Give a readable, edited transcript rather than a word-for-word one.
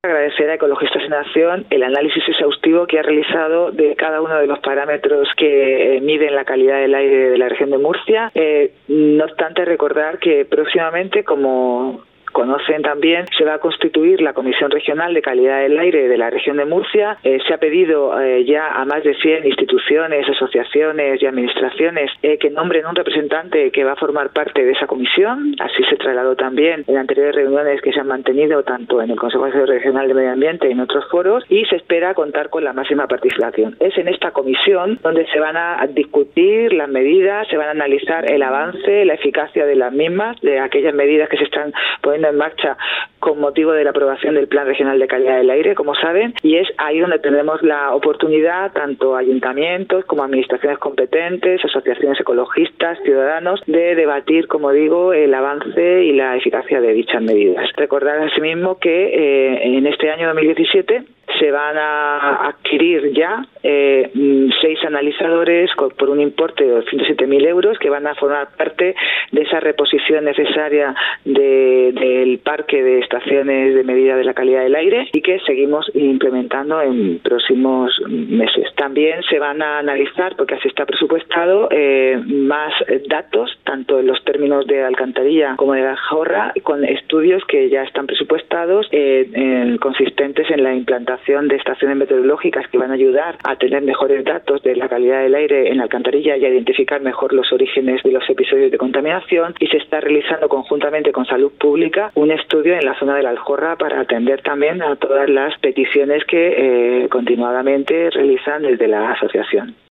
Agradecer a Ecologistas en Acción el análisis exhaustivo que ha realizado de cada uno de los parámetros que miden la calidad del aire de la región de Murcia. No obstante, recordar que próximamente, como conocen también, se va a constituir la Comisión Regional de Calidad del Aire de la región de Murcia. Se ha pedido ya a más de 100 instituciones, asociaciones y administraciones que nombren un representante que va a formar parte de esa comisión. Así se trasladó también en anteriores reuniones que se han mantenido tanto en el Consejo Regional de Medio Ambiente y en otros foros, y se espera contar con la máxima participación. Es en esta comisión donde se van a discutir las medidas, se van a analizar el avance, la eficacia de las mismas, de aquellas medidas que se están poniendo en marcha con motivo de la aprobación del Plan Regional de Calidad del Aire, como saben, y es ahí donde tendremos la oportunidad, tanto ayuntamientos como administraciones competentes, asociaciones ecologistas, ciudadanos, de debatir, como digo, el avance y la eficacia de dichas medidas. Recordar asimismo que en este año 2017 se van a adquirir ya 6 analizadores por un importe de 207.000 euros que van a formar parte de esa reposición necesaria del parque de estaciones de medida de la calidad del aire y que seguimos implementando en próximos meses. También se van a analizar, porque así está presupuestado, más datos, tanto en los términos de alcantarilla como de la jorra, con estudios que ya están presupuestados consistentes en la implantación de estaciones meteorológicas que van a ayudar a tener mejores datos de la calidad del aire en la alcantarilla y a identificar mejor los orígenes de los episodios de contaminación, y se está realizando conjuntamente con Salud Pública un estudio en la zona de la Aljorra para atender también a todas las peticiones que continuadamente realizan desde la asociación.